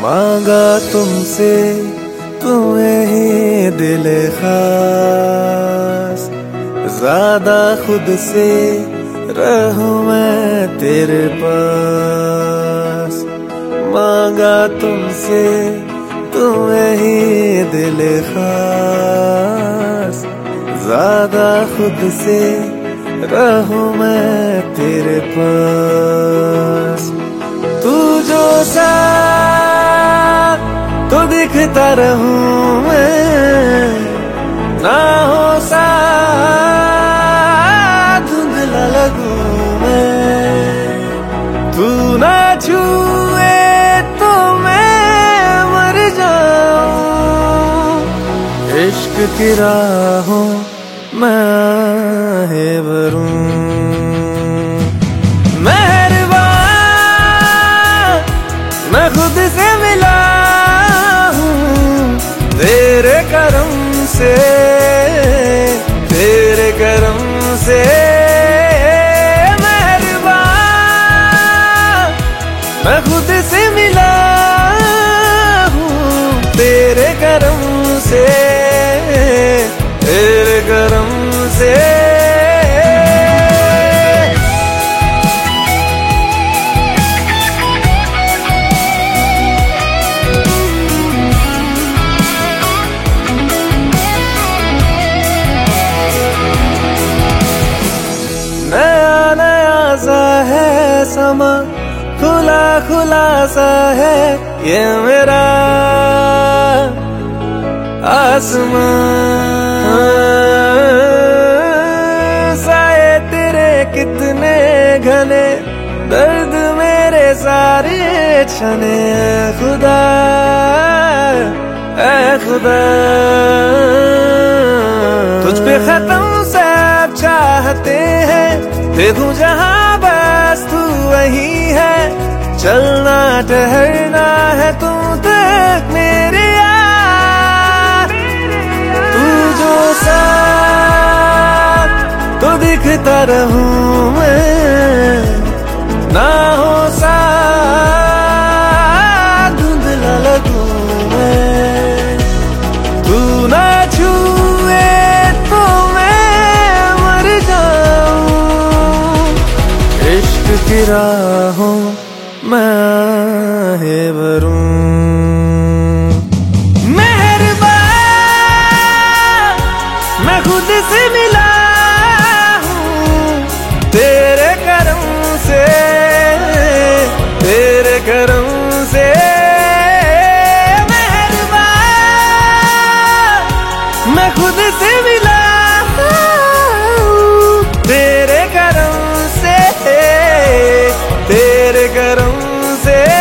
मांगा तुमसे तुम्हें ही दिल खास, ज्यादा खुद से रहूं मैं तेरे पास। मांगा तुमसे तुम्हें ही दिल खास, ज्यादा खुद से रहूं मैं तेरे पास। तू जो सा तो दिखता रहूं मैं, ना हो सा धुंधला लगूं मैं। तू ना छुए तो मैं मर जाऊं, इश्क की राहों मैं आहे भरूं। मैं खुद से मिला हूँ तेरे करम से, तेरे करम से। मेहरबान मैं खुद से मिला हूँ तेरे करम से, तेरे करम से। समा खुला खुला सा है ये मेरा आसमां, साए तेरे कितने घने, दर्द मेरे सारे छने। खुदा ऐ खुदा, तुझ पे खत्म सब चाहते हैं, दे दूं जहां बस तू वही है। चलना ठहरना है तू तक मेरे यार। तू जो साथ तो दिखता रहूं मैं, ना हो सा धुंधला लगूं मैं। तू ना छुए तो मैं मर जाऊं, इश्क की राहों मैं आहे भरूं। मेहरबान मैं खुद से मिला हूँ तेरे करम से, तेरे करम से। मेहरबान मैं खुद से मिला हूँ तेरे करम से, तेरे करम से।